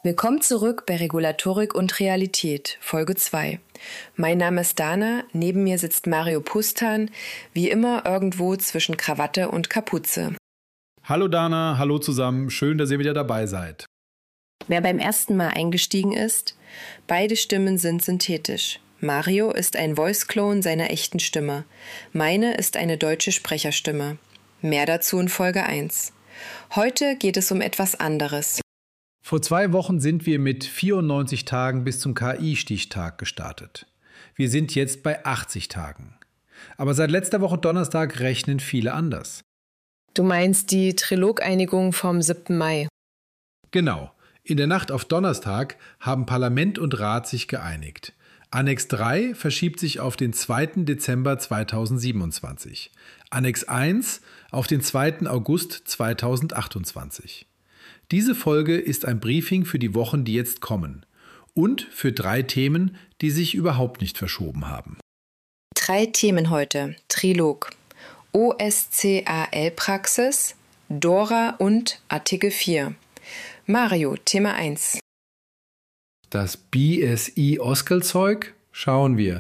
Willkommen zurück bei Regulatorik und Realität, Folge 2. Mein Name ist Dana, neben mir sitzt Mario Pustan, wie immer irgendwo zwischen Krawatte und Kapuze. Hallo Dana, hallo zusammen, schön, dass ihr wieder dabei seid. Wer beim ersten Mal eingestiegen ist, beide Stimmen sind synthetisch. Mario ist ein Voice-Clone seiner echten Stimme. Meine ist eine deutsche Sprecherstimme. Mehr dazu in Folge 1. Heute geht es um etwas anderes. Vor 2 Wochen sind wir mit 94 Tagen bis zum KI-Stichtag gestartet. Wir sind jetzt bei 80 Tagen. Aber seit letzter Woche Donnerstag rechnen viele anders. Du meinst die Trilogeinigung vom 7. Mai? Genau. In der Nacht auf Donnerstag haben Parlament und Rat sich geeinigt. Annex 3 verschiebt sich auf den 2. Dezember 2027. Annex 1 auf den 2. August 2028. Diese Folge ist ein Briefing für die Wochen, die jetzt kommen. Und für 3 Themen, die sich überhaupt nicht verschoben haben. 3 Themen heute. Trilog. OSCAL-Praxis, DORA und Artikel 4. Mario, Thema 1. Das BSI-Oskal-Zeug schauen wir.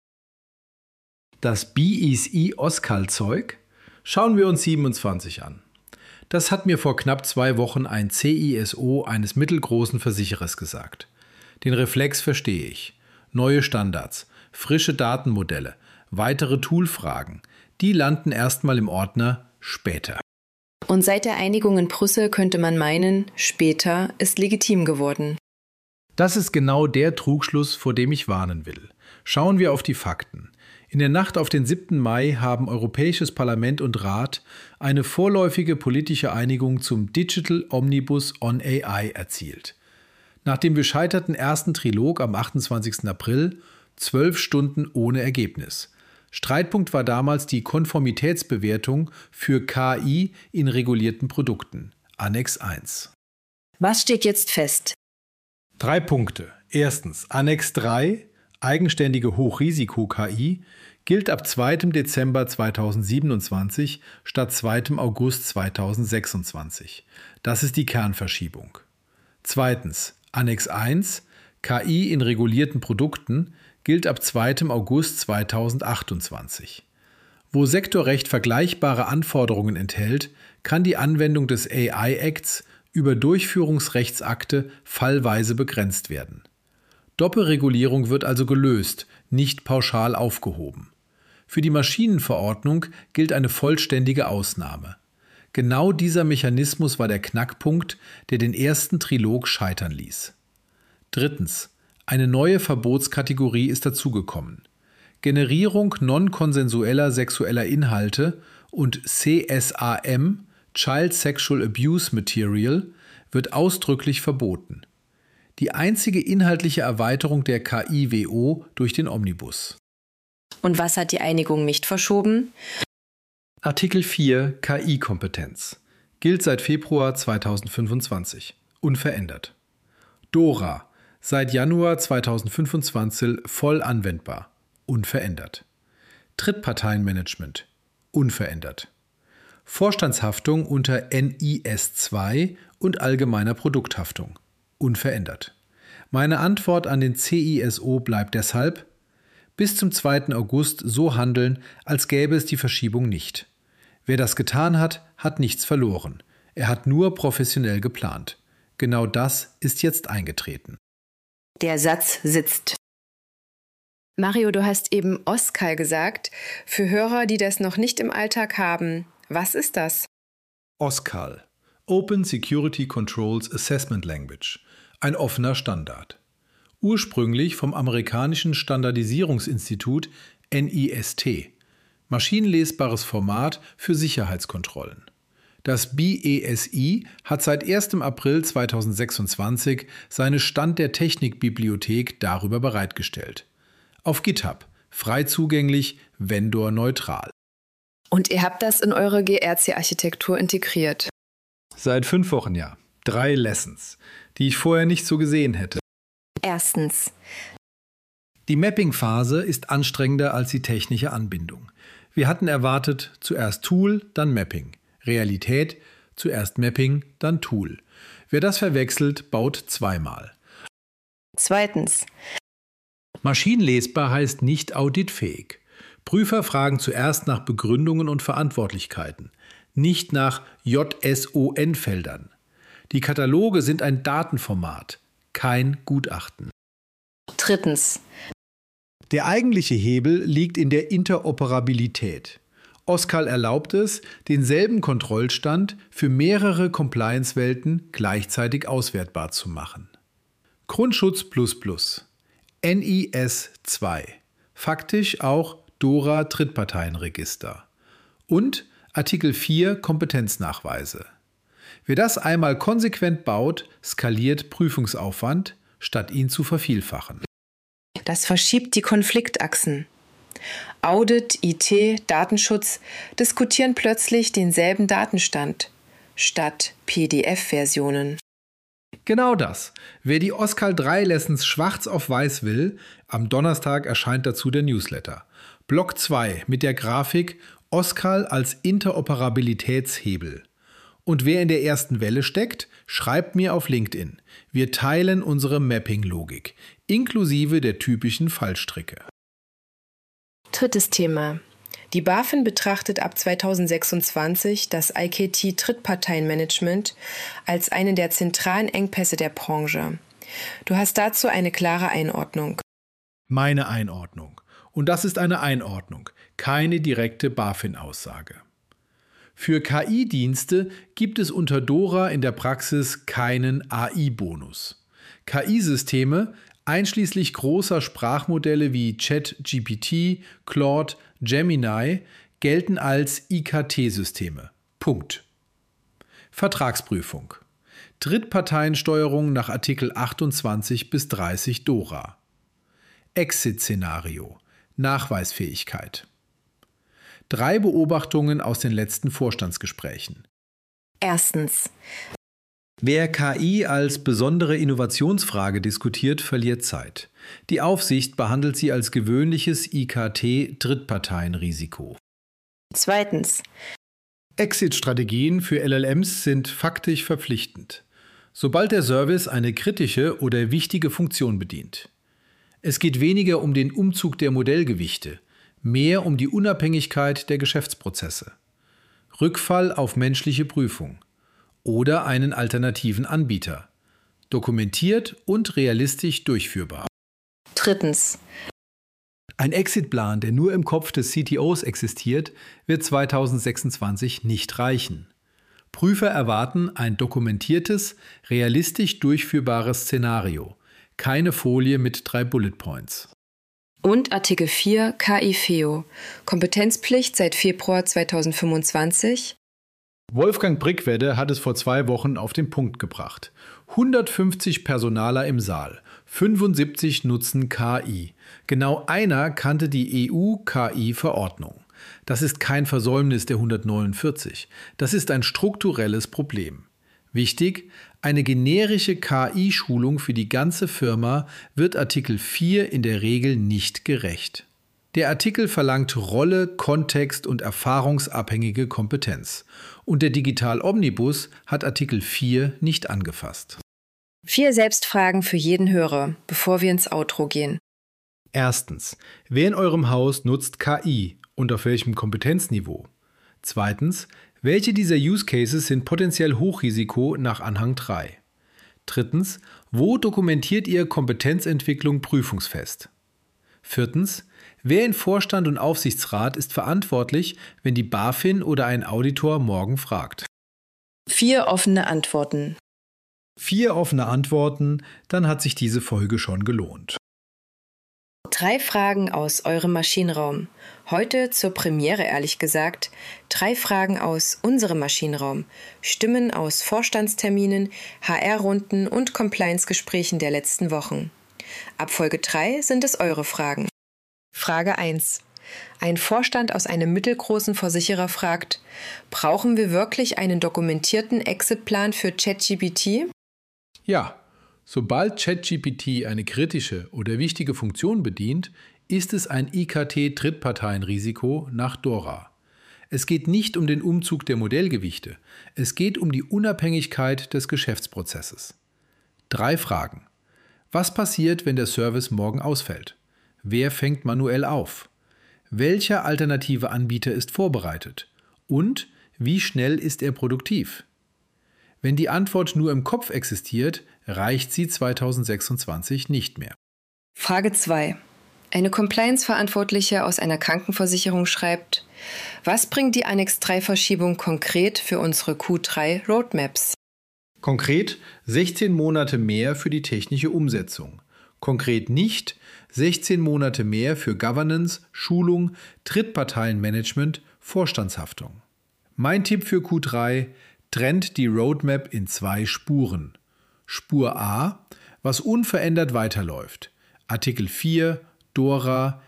Das BSI-Oskal-Zeug schauen wir uns 27 an. Das hat mir vor knapp 2 Wochen ein CISO eines mittelgroßen Versicherers gesagt. Den Reflex verstehe ich. Neue Standards, frische Datenmodelle, weitere Toolfragen, die landen erstmal im Ordner später. Und seit der Einigung in Brüssel könnte man meinen, später ist legitim geworden. Das ist genau der Trugschluss, vor dem ich warnen will. Schauen wir auf die Fakten. In der Nacht auf den 7. Mai haben Europäisches Parlament und Rat eine vorläufige politische Einigung zum Digital Omnibus on AI erzielt. Nach dem gescheiterten ersten Trilog am 28. April 12 Stunden ohne Ergebnis. Streitpunkt war damals die Konformitätsbewertung für KI in regulierten Produkten, Annex 1. Was steht jetzt fest? 3 Punkte. Erstens, Annex 3, eigenständige Hochrisiko-KI, gilt ab 2. Dezember 2027 statt 2. August 2026. Das ist die Kernverschiebung. Zweitens, Annex 1, KI in regulierten Produkten, gilt ab 2. August 2028. Wo Sektorrecht vergleichbare Anforderungen enthält, kann die Anwendung des AI-Acts über Durchführungsrechtsakte fallweise begrenzt werden. Doppelregulierung wird also gelöst, nicht pauschal aufgehoben. Für die Maschinenverordnung gilt eine vollständige Ausnahme. Genau dieser Mechanismus war der Knackpunkt, der den ersten Trilog scheitern ließ. Drittens. Eine neue Verbotskategorie ist dazugekommen. Generierung non-konsensueller sexueller Inhalte und CSAM, Child Sexual Abuse Material, wird ausdrücklich verboten. Die einzige inhaltliche Erweiterung der KIWO durch den Omnibus. Und was hat die Einigung nicht verschoben? Artikel 4 KI-Kompetenz. Gilt seit Februar 2025. Unverändert. DORA. Seit Januar 2025 voll anwendbar. Unverändert. Drittparteienmanagement. Unverändert. Vorstandshaftung unter NIS 2 und allgemeiner Produkthaftung. Unverändert. Meine Antwort an den CISO bleibt deshalb: bis zum 2. August so handeln, als gäbe es die Verschiebung nicht. Wer das getan hat, hat nichts verloren. Er hat nur professionell geplant. Genau das ist jetzt eingetreten. Der Satz sitzt. Mario, du hast eben OSCAL gesagt. Für Hörer, die das noch nicht im Alltag haben, was ist das? OSCAL, Open Security Controls Assessment Language, ein offener Standard. Ursprünglich vom amerikanischen Standardisierungsinstitut NIST, maschinenlesbares Format für Sicherheitskontrollen. Das BESI hat seit 1. April 2026 seine Stand der Technik-Bibliothek darüber bereitgestellt. Auf GitHub, frei zugänglich, vendorneutral. Und ihr habt das in eure GRC-Architektur integriert? Seit 5 Wochen, ja. 3 Lessons, die ich vorher nicht so gesehen hätte. Erstens. Die Mapping-Phase ist anstrengender als die technische Anbindung. Wir hatten erwartet, zuerst Tool, dann Mapping. Realität, zuerst Mapping, dann Tool. Wer das verwechselt, baut zweimal. Zweitens. Maschinenlesbar heißt nicht auditfähig. Prüfer fragen zuerst nach Begründungen und Verantwortlichkeiten, nicht nach JSON-Feldern. Die Kataloge sind ein Datenformat, kein Gutachten. Drittens. Der eigentliche Hebel liegt in der Interoperabilität. OSCAL erlaubt es, denselben Kontrollstand für mehrere Compliance-Welten gleichzeitig auswertbar zu machen. Grundschutz++, NIS 2, faktisch auch DORA Drittparteienregister und Artikel 4 Kompetenznachweise. Wer das einmal konsequent baut, skaliert Prüfungsaufwand, statt ihn zu vervielfachen. Das verschiebt die Konfliktachsen. Audit, IT, Datenschutz diskutieren plötzlich denselben Datenstand statt PDF-Versionen. Genau das. Wer die OSCAL 3 Lessons schwarz auf weiß will, am Donnerstag erscheint dazu der Newsletter. Block 2 mit der Grafik OSCAL als Interoperabilitätshebel. Und wer in der ersten Welle steckt, schreibt mir auf LinkedIn. Wir teilen unsere Mapping-Logik, inklusive der typischen Fallstricke. Drittes Thema. Die BaFin betrachtet ab 2026 das IKT-Drittparteienmanagement als einen der zentralen Engpässe der Branche. Du hast dazu eine klare Einordnung. Meine Einordnung. Und das ist eine Einordnung, keine direkte BaFin-Aussage. Für KI-Dienste gibt es unter DORA in der Praxis keinen AI-Bonus. KI-Systeme, einschließlich großer Sprachmodelle wie ChatGPT, Claude, Gemini, gelten als IKT-Systeme. Punkt. Vertragsprüfung. Drittparteiensteuerung nach Artikel 28 bis 30 DORA. Exit-Szenario. Nachweisfähigkeit. 3 Beobachtungen aus den letzten Vorstandsgesprächen. Erstens. Wer KI als besondere Innovationsfrage diskutiert, verliert Zeit. Die Aufsicht behandelt sie als gewöhnliches IKT-Drittparteienrisiko. Zweitens. Exit-Strategien für LLMs sind faktisch verpflichtend, sobald der Service eine kritische oder wichtige Funktion bedient. Es geht weniger um den Umzug der Modellgewichte, mehr um die Unabhängigkeit der Geschäftsprozesse. Rückfall auf menschliche Prüfung oder einen alternativen Anbieter. Dokumentiert und realistisch durchführbar. Drittens. Ein Exitplan, der nur im Kopf des CTOs existiert, wird 2026 nicht reichen. Prüfer erwarten ein dokumentiertes, realistisch durchführbares Szenario. Keine Folie mit 3 Bullet Points. Und Artikel 4 KIfeo. Kompetenzpflicht seit Februar 2025. Wolfgang Brickwedde hat es vor 2 Wochen auf den Punkt gebracht. 150 Personaler im Saal, 75 nutzen KI. Genau einer kannte die EU-KI-Verordnung. Das ist kein Versäumnis der 149. Das ist ein strukturelles Problem. Wichtig, eine generische KI-Schulung für die ganze Firma wird Artikel 4 in der Regel nicht gerecht. Der Artikel verlangt Rolle, Kontext und erfahrungsabhängige Kompetenz. Und der Digital Omnibus hat Artikel 4 nicht angefasst. 4 Selbstfragen für jeden Hörer, bevor wir ins Outro gehen. Erstens, wer in eurem Haus nutzt KI und auf welchem Kompetenzniveau? Zweitens, welche dieser Use Cases sind potenziell Hochrisiko nach Anhang 3? Drittens, wo dokumentiert ihr Kompetenzentwicklung prüfungsfest? Viertens, wer in Vorstand und Aufsichtsrat ist verantwortlich, wenn die BaFin oder ein Auditor morgen fragt? 4 offene Antworten. 4 offene Antworten, dann hat sich diese Folge schon gelohnt. 3 Fragen aus eurem Maschinenraum. Heute zur Premiere, ehrlich gesagt. 3 Fragen aus unserem Maschinenraum. Stimmen aus Vorstandsterminen, HR-Runden und Compliance-Gesprächen der letzten Wochen. Ab Folge 3 sind es eure Fragen. Frage 1. Ein Vorstand aus einem mittelgroßen Versicherer fragt: Brauchen wir wirklich einen dokumentierten Exitplan für ChatGPT? Ja, sobald ChatGPT eine kritische oder wichtige Funktion bedient, ist es ein IKT-Drittparteienrisiko nach DORA. Es geht nicht um den Umzug der Modellgewichte, es geht um die Unabhängigkeit des Geschäftsprozesses. 3 Fragen. Was passiert, wenn der Service morgen ausfällt? Wer fängt manuell auf? Welcher alternative Anbieter ist vorbereitet? Und wie schnell ist er produktiv? Wenn die Antwort nur im Kopf existiert, reicht sie 2026 nicht mehr. Frage 2. Eine Compliance-Verantwortliche aus einer Krankenversicherung schreibt: Was bringt die Annex 3-Verschiebung konkret für unsere Q3 Roadmaps? Konkret 16 Monate mehr für die technische Umsetzung. Konkret nicht 16 Monate mehr für Governance, Schulung, Drittparteienmanagement, Vorstandshaftung. Mein Tipp für Q3: Trennt die Roadmap in 2 Spuren. Spur A, was unverändert weiterläuft. Artikel 4, DORA,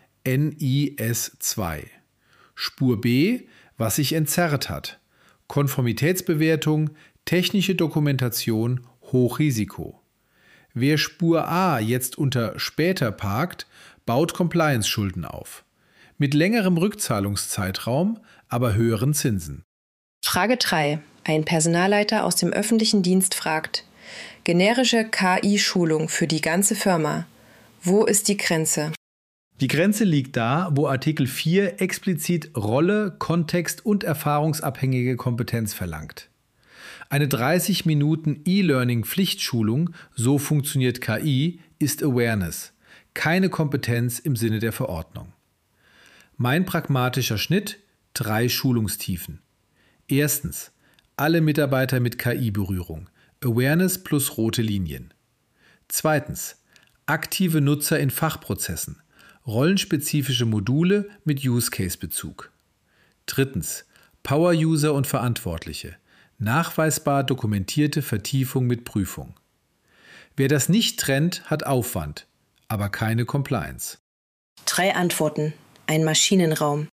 NIS 2. Spur B, was sich entzerrt hat. Konformitätsbewertung, technische Dokumentation, Hochrisiko. Wer Spur A jetzt unter später parkt, baut Compliance-Schulden auf. Mit längerem Rückzahlungszeitraum, aber höheren Zinsen. Frage 3. Ein Personalleiter aus dem öffentlichen Dienst fragt: Generische KI-Schulung für die ganze Firma. Wo ist die Grenze? Die Grenze liegt da, wo Artikel 4 explizit Rolle, Kontext und erfahrungsabhängige Kompetenz verlangt. Eine 30 Minuten E-Learning-Pflichtschulung, so funktioniert KI, ist Awareness, keine Kompetenz im Sinne der Verordnung. Mein pragmatischer Schnitt: 3 Schulungstiefen. Erstens, alle Mitarbeiter mit KI-Berührung, Awareness plus rote Linien. Zweitens, aktive Nutzer in Fachprozessen, rollenspezifische Module mit Use-Case-Bezug. Drittens, Power-User und Verantwortliche, nachweisbar dokumentierte Vertiefung mit Prüfung. Wer das nicht trennt, hat Aufwand, aber keine Compliance. 3 Antworten. Ein Maschinenraum.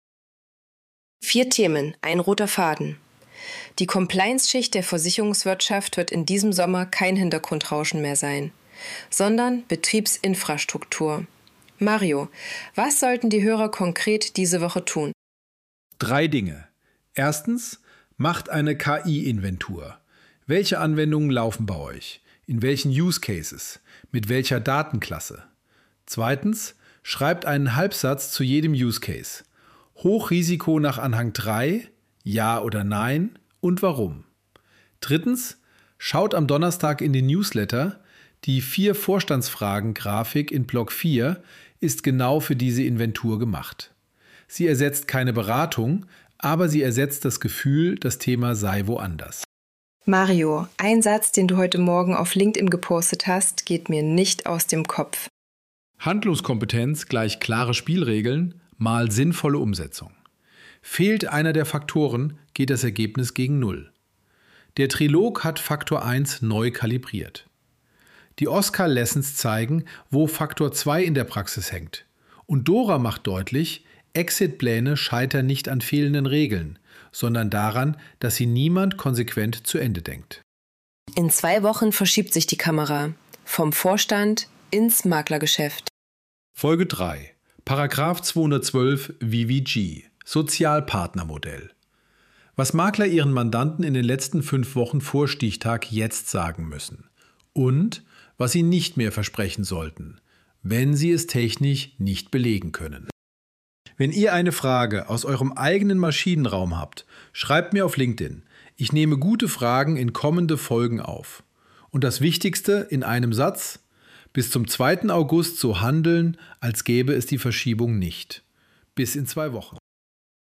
4 Themen, ein roter Faden. Die Compliance-Schicht der Versicherungswirtschaft wird in diesem Sommer kein Hintergrundrauschen mehr sein, sondern Betriebsinfrastruktur. Mario, was sollten die Hörer konkret diese Woche tun? 3 Dinge. Erstens, macht eine KI-Inventur. Welche Anwendungen laufen bei euch? In welchen Use Cases? Mit welcher Datenklasse? Zweitens, schreibt einen Halbsatz zu jedem Use Case. Hochrisiko nach Anhang 3, ja oder nein und warum. Drittens, schaut am Donnerstag in den Newsletter. Die 4 Vorstandsfragen-Grafik in Block 4 ist genau für diese Inventur gemacht. Sie ersetzt keine Beratung, aber sie ersetzt das Gefühl, das Thema sei woanders. Mario, ein Satz, den du heute Morgen auf LinkedIn gepostet hast, geht mir nicht aus dem Kopf. Handlungskompetenz gleich klare Spielregeln mal sinnvolle Umsetzung. Fehlt einer der Faktoren, geht das Ergebnis gegen 0. Der Trilog hat Faktor 1 neu kalibriert. Die Oscar-Lessons zeigen, wo Faktor 2 in der Praxis hängt. Und Dora macht deutlich, Exit-Pläne scheitern nicht an fehlenden Regeln, sondern daran, dass sie niemand konsequent zu Ende denkt. In 2 Wochen verschiebt sich die Kamera vom Vorstand ins Maklergeschäft. Folge 3. Paragraph 212 VVG, Sozialpartnermodell. Was Makler ihren Mandanten in den letzten 5 Wochen vor Stichtag jetzt sagen müssen. Und was sie nicht mehr versprechen sollten, wenn sie es technisch nicht belegen können. Wenn ihr eine Frage aus eurem eigenen Maschinenraum habt, schreibt mir auf LinkedIn. Ich nehme gute Fragen in kommende Folgen auf. Und das Wichtigste in einem Satz: Bis zum 2. August so handeln, als gäbe es die Verschiebung nicht. Bis in 2 Wochen.